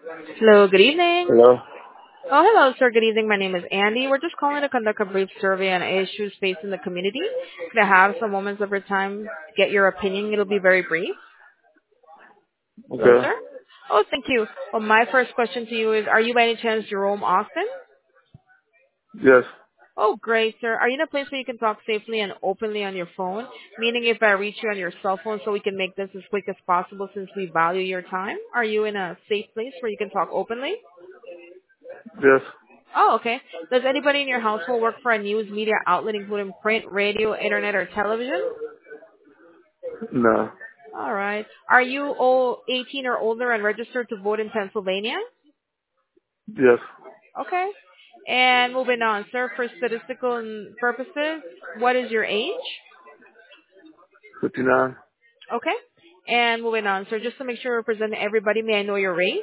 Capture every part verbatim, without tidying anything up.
Hello, good evening. Hello? Oh, hello, sir. Good evening. My name is Andy. We're just calling to conduct a brief survey on issues facing the community. Could I have some moments of your time to get your opinion? It'll be very brief. Hello, Okay. sir. Oh, thank you. Well, my first question to you is, are you by any chance Jerome Austin? Yes. Oh, great, sir. Are you in a place where you can talk safely and openly on your phone? Meaning if I reach you on your cell phone so we can make this as quick as possible since we value your time? Are you in a safe place where you can talk openly? Yes. Oh, okay. Does anybody in your household work for a news media outlet, including print, radio, internet, or television? No. All right. Are you o- eighteen or older and registered to vote in Pennsylvania? Yes. Okay. And moving on, sir, for statistical purposes, what is your age? fifty-nine. Okay. And moving on, sir, just to make sure we're representing everybody, may I know your race?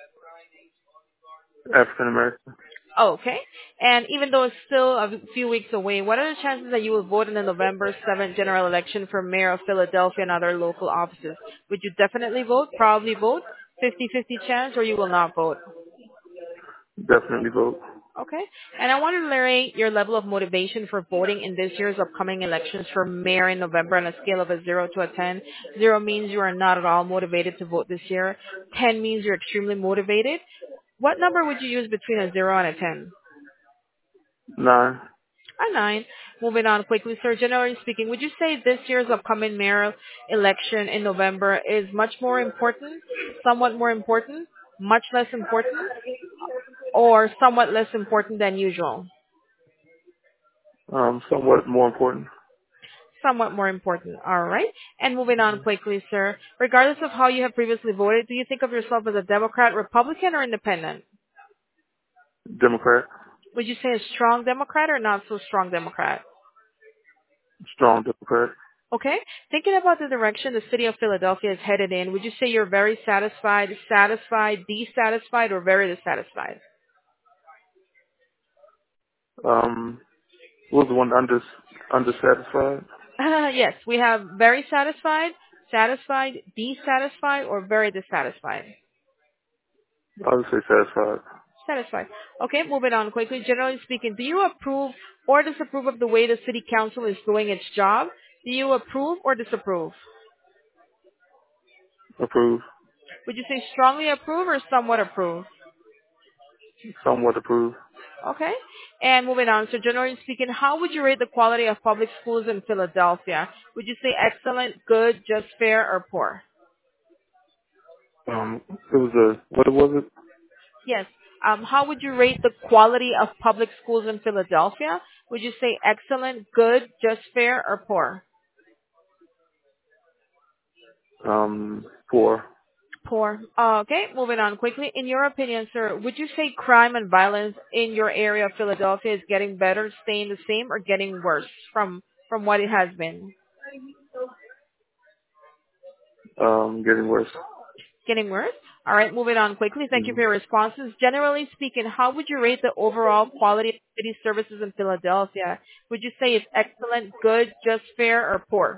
African American. Oh, okay. And even though it's still a few weeks away, what are the chances that you will vote in the November seventh general election for mayor of Philadelphia and other local offices? Would you definitely vote, probably vote, fifty-fifty chance, or you will not vote? Definitely vote. Okay. And I want to rate your level of motivation for voting in this year's upcoming elections for mayor in November on a scale of a zero to a ten. Zero means you are not at all motivated to vote this year. ten means you're extremely motivated. What number would you use between a zero and a ten? Nine. A nine. Moving on quickly, sir. Generally speaking, would you say this year's upcoming mayoral election in November is much more important, somewhat more important, much less important, or somewhat less important than usual? Um, somewhat more important. Somewhat more important. All right. And moving on quickly, sir. Regardless of how you have previously voted, do you think of yourself as a Democrat, Republican, or independent? Democrat. Would you say a strong Democrat or not so strong Democrat? Strong Democrat. Okay. Thinking about the direction the city of Philadelphia is headed in, would you say you're very satisfied, satisfied, dissatisfied, or very dissatisfied? Um, what was the one under undersatisfied? Uh, yes, we have very satisfied, satisfied, dissatisfied, or very dissatisfied. I would say satisfied. Satisfied. Okay, moving on quickly. Generally speaking, do you approve or disapprove of the way the city council is doing its job? Do you approve or disapprove? Approve. Would you say strongly approve or somewhat approve? Somewhat approve. Okay. And moving on. So generally speaking, how would you rate the quality of public schools in Philadelphia? Would you say excellent, good, just fair, or poor? Um, it was a, what was it? Yes. Um, how would you rate the quality of public schools in Philadelphia? Would you say excellent, good, just fair, or poor? Um, four. Poor. Uh, okay, moving on quickly. In your opinion, sir, would you say crime and violence in your area of Philadelphia is getting better, staying the same, or getting worse from from what it has been? Um, getting worse. Getting worse? All right, moving on quickly. Thank you Mm-hmm. for your responses. Generally speaking, how would you rate the overall quality of city services in Philadelphia? Would you say it's excellent, good, just fair, or poor?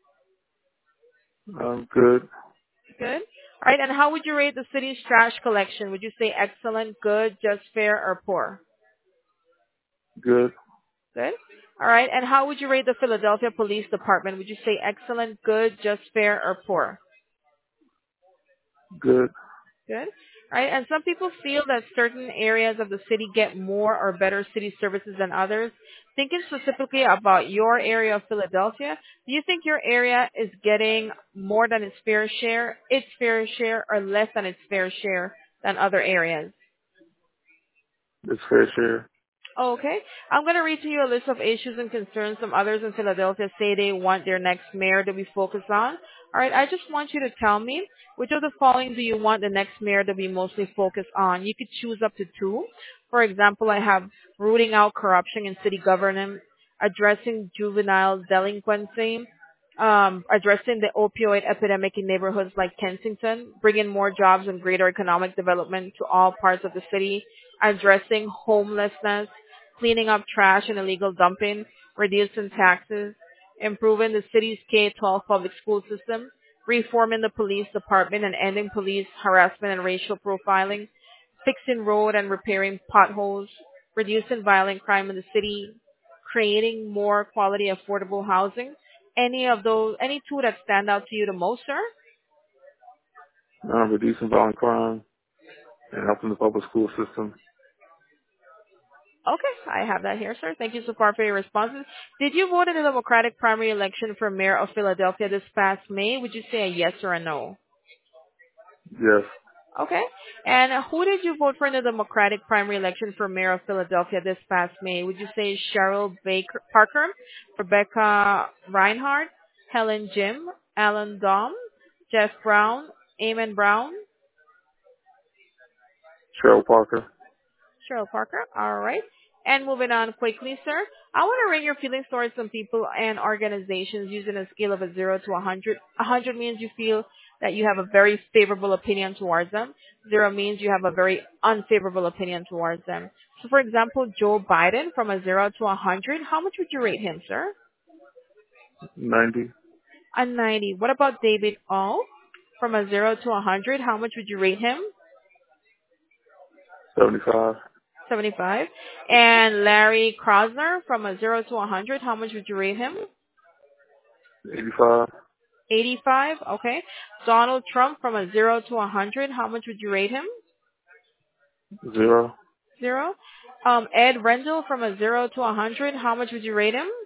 Um, good. Good. All right, and how would you rate the city's trash collection? Would you say excellent, good, just fair, or poor? Good. Good. All right, and how would you rate the Philadelphia Police Department? Would you say excellent, good, just fair, or poor? Good. Good. All right, and some people feel that certain areas of the city get more or better city services than others. Thinking specifically about your area of Philadelphia, do you think your area is getting more than its fair share, its fair share, or less than its fair share than other areas? It's fair share. Okay. I'm going to read to you a list of issues and concerns some others in Philadelphia say they want their next mayor to be focused on. All right. I just want you to tell me which of the following do you want the next mayor to be mostly focused on. You could choose up to two. For example, I have rooting out corruption in city government, addressing juvenile delinquency, um, addressing the opioid epidemic in neighborhoods like Kensington, bringing more jobs and greater economic development to all parts of the city, addressing homelessness, cleaning up trash and illegal dumping, reducing taxes, improving the city's K twelve public school system, reforming the police department and ending police harassment and racial profiling, fixing road and repairing potholes, reducing violent crime in the city, creating more quality affordable housing. Any of those, any two that stand out to you the most, sir? Uh, reducing violent crime and helping the public school system. Okay, I have that here, sir. Thank you so far for your responses. Did you vote in the Democratic primary election for mayor of Philadelphia this past May? Would you say a yes or a no? Yes. Okay. And who did you vote for in the Democratic primary election for mayor of Philadelphia this past May? Would you say Cheryl Baker Parker, Rebecca Reinhardt, Helen Jim, Alan Dom, Jeff Brown, Eamon Brown? Cheryl Parker. Cheryl Parker. All right. And moving on quickly, sir. I want to rate your feelings towards some people and organizations using a scale of a zero to a hundred. A hundred means you feel that you have a very favorable opinion towards them. Zero means you have a very unfavorable opinion towards them. So, for example, Joe Biden, from a zero to a hundred, how much would you rate him, sir? ninety. A ninety. What about David O? From a zero to a hundred, how much would you rate him? seventy-five. seventy-five. And Larry Krasner, from a zero to a hundred, how much would you rate him? eighty-five. eighty-five. Okay. Donald Trump, from a zero to a hundred, how much would you rate him? Zero. Zero. Um, Ed Rendell, from a zero to a hundred, how much would you rate him?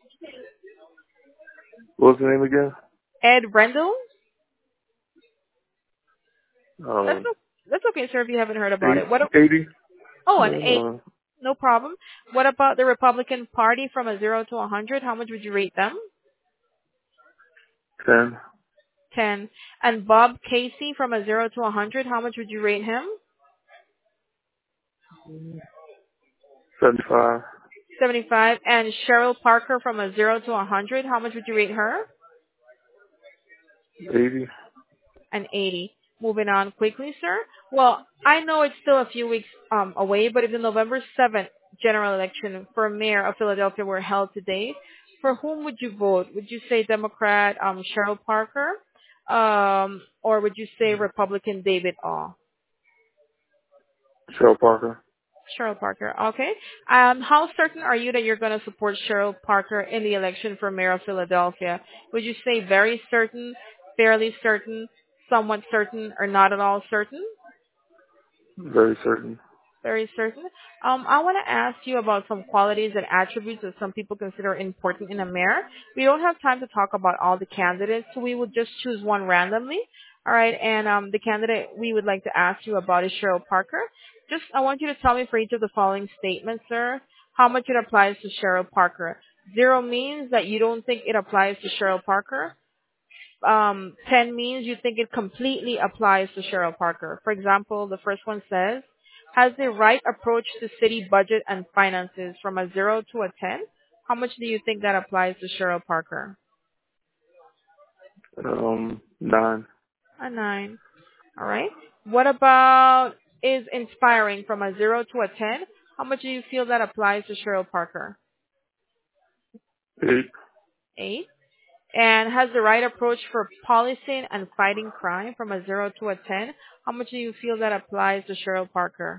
What's the name again? Ed Rendell? That's, Um, o- that's okay, sir, if you haven't heard about it. What? a- eighty. Oh, an eight. Uh, No problem. What about the Republican Party, from a zero to a hundred? How much would you rate them? ten. ten. And Bob Casey, from a zero to a hundred, how much would you rate him? seventy-five. seventy-five. And Cheryl Parker, from a zero to a hundred, how much would you rate her? eighty. And eighty. Moving on quickly, sir. Well, I know it's still a few weeks um, away, but if the November seventh general election for mayor of Philadelphia were held today, for whom would you vote? Would you say Democrat um, Cheryl Parker, um, or would you say Republican David Aw? Cheryl Parker. Cheryl Parker. Okay. Um, how certain are you that you're going to support Cheryl Parker in the election for mayor of Philadelphia? Would you say very certain, fairly certain, somewhat certain, or not at all certain? Very certain. Very certain. Um, I want to ask you about some qualities and attributes that some people consider important in a mayor. We don't have time to talk about all the candidates, so we will just choose one randomly. All right, and um, the candidate we would like to ask you about is Cheryl Parker. Just, I want you to tell me for each of the following statements, sir, how much it applies to Cheryl Parker. Zero means that you don't think it applies to Cheryl Parker. Um, ten means you think it completely applies to Cheryl Parker. For example, the first one says, has the right approach to city budget and finances, from a zero to a ten. How much do you think that applies to Cheryl Parker? Um, nine. A nine. All right. What about is inspiring, from a zero to a ten? How much do you feel that applies to Cheryl Parker? eight. Eight. And has the right approach for policing and fighting crime, from a zero to a ten. How much do you feel that applies to Cheryl Parker?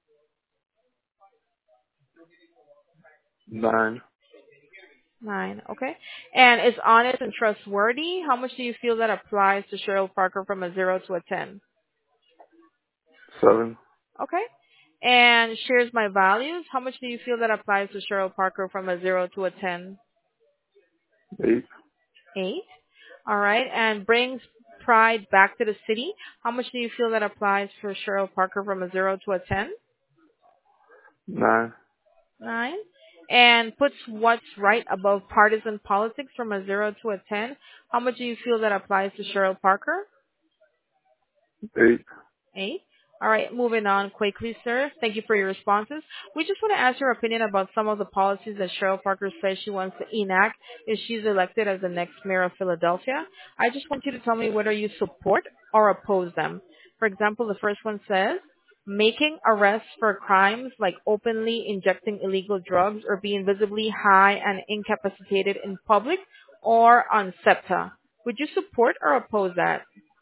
nine. Nine. Okay. And is honest and trustworthy. How much do you feel that applies to Cheryl Parker, from a zero to a ten? seven. Okay. And shares my values. How much do you feel that applies to Cheryl Parker, from a zero to a ten? eight. Eight. All right. And brings pride back to the city. How much do you feel that applies for Cheryl Parker, from a zero to a ten? nine. Nine. And puts what's right above partisan politics, from a zero to a ten. How much do you feel that applies to Cheryl Parker? eight. Eight. All right, moving on quickly, sir. Thank you for your responses. We just want to ask your opinion about some of the policies that Cheryl Parker says she wants to enact if she's elected as the next mayor of Philadelphia. I just want you to tell me whether you support or oppose them. For example, the first one says, making arrests for crimes like openly injecting illegal drugs or being visibly high and incapacitated in public, or on SEPTA. Would you support or oppose that?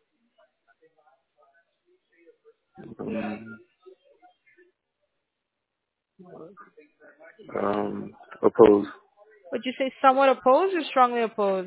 Um, um, oppose. Would you say somewhat oppose or strongly oppose?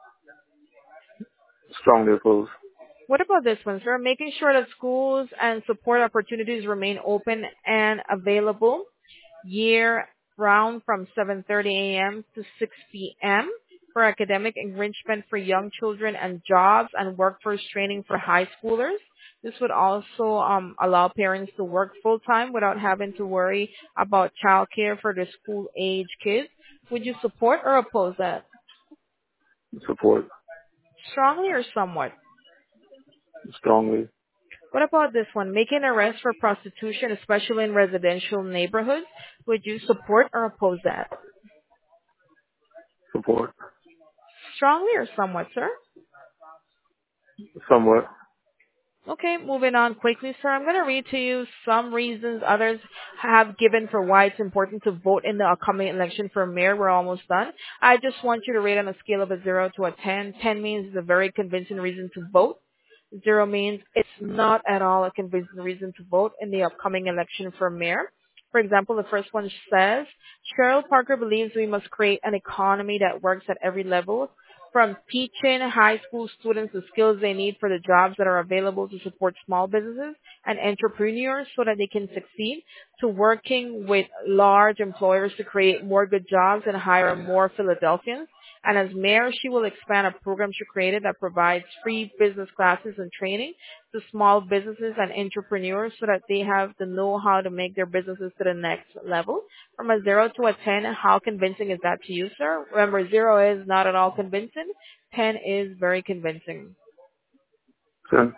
Strongly oppose. What about this one, sir? Making sure that schools and support opportunities remain open and available year round from seven thirty a m to six p m for academic enrichment for young children and jobs and workforce training for high schoolers. This would also um, allow parents to work full time without having to worry about childcare for their school age kids. Would you support or oppose that? Support. Strongly or somewhat? Strongly. What about this one? Making arrests for prostitution, especially in residential neighborhoods. Would you support or oppose that? Support. Strongly or somewhat, sir? Somewhat. Okay, moving on quickly, sir. I'm going to read to you some reasons others have given for why it's important to vote in the upcoming election for mayor. We're almost done. I just want you to rate on a scale of a zero to a ten. ten means it's a very convincing reason to vote. Zero means it's not at all a convincing reason to vote in the upcoming election for mayor. For example, the first one says, Cheryl Parker believes we must create an economy that works at every level, from teaching high school students the skills they need for the jobs that are available to support small businesses and entrepreneurs so that they can succeed, to working with large employers to create more good jobs and hire more Philadelphians. And as mayor, she will expand a program she created that provides free business classes and training to small businesses and entrepreneurs so that they have the know-how to make their businesses to the next level. From a zero to a ten, how convincing is that to you, sir? Remember, zero is not at all convincing. ten is very convincing. Ten.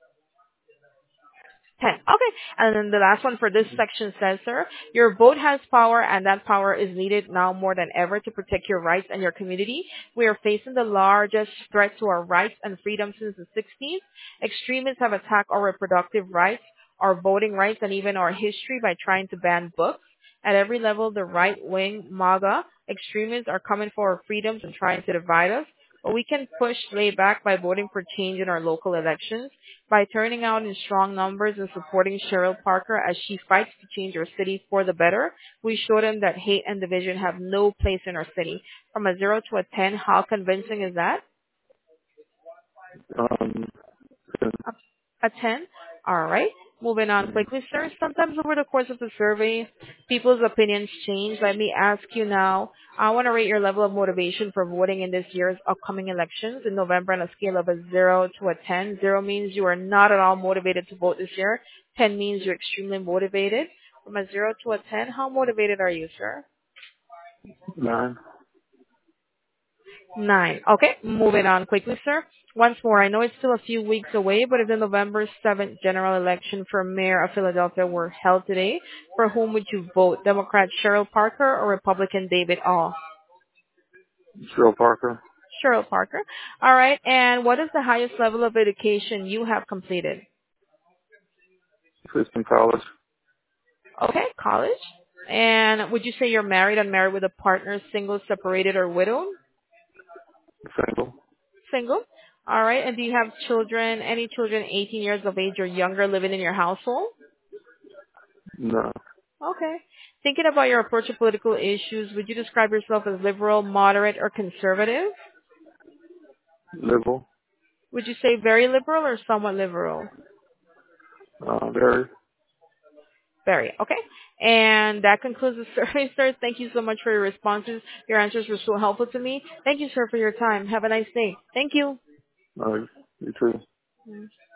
ten. Okay. And then the last one for this section says, sir, your vote has power and that power is needed now more than ever to protect your rights and your community. We are facing the largest threat to our rights and freedoms since the sixties. Extremists have attacked our reproductive rights, our voting rights, and even our history by trying to ban books. At every level, the right-wing MAGA extremists are coming for our freedoms and trying to divide us. But we can push way back by voting for change in our local elections, by turning out in strong numbers and supporting Cheryl Parker as she fights to change our city for the better. We show them that hate and division have no place in our city. From a zero to a ten, how convincing is that? Um, ten. A ten? All right. Moving on quickly, sir. Sometimes over the course of the survey, people's opinions change. Let me ask you now. I want to rate your level of motivation for voting in this year's upcoming elections in November on a scale of a zero to a ten. Zero means you are not at all motivated to vote this year. ten means you're extremely motivated. From a zero to a ten, how motivated are you, sir? Nine. Nine. Okay, moving on quickly, sir. Once more, I know it's still a few weeks away, but if the November seventh general election for mayor of Philadelphia were held today, for whom would you vote? Democrat Cheryl Parker or Republican David All? Cheryl Parker. Cheryl Parker. All right, and what is the highest level of education you have completed? System College. Okay, college. And would you say you're married, unmarried with a partner, single, separated, or widowed? Single. Single. All right, and do you have children, any children eighteen years of age or younger living in your household? No. Okay. Thinking about your approach to political issues, would you describe yourself as liberal, moderate, or conservative? Liberal. Would you say very liberal or somewhat liberal? Uh, very. Very. Okay. And that concludes the survey, sir. Thank you so much for your responses. Your answers were so helpful to me. Thank you, sir, for your time. Have a nice day. Thank you. Uh, you too.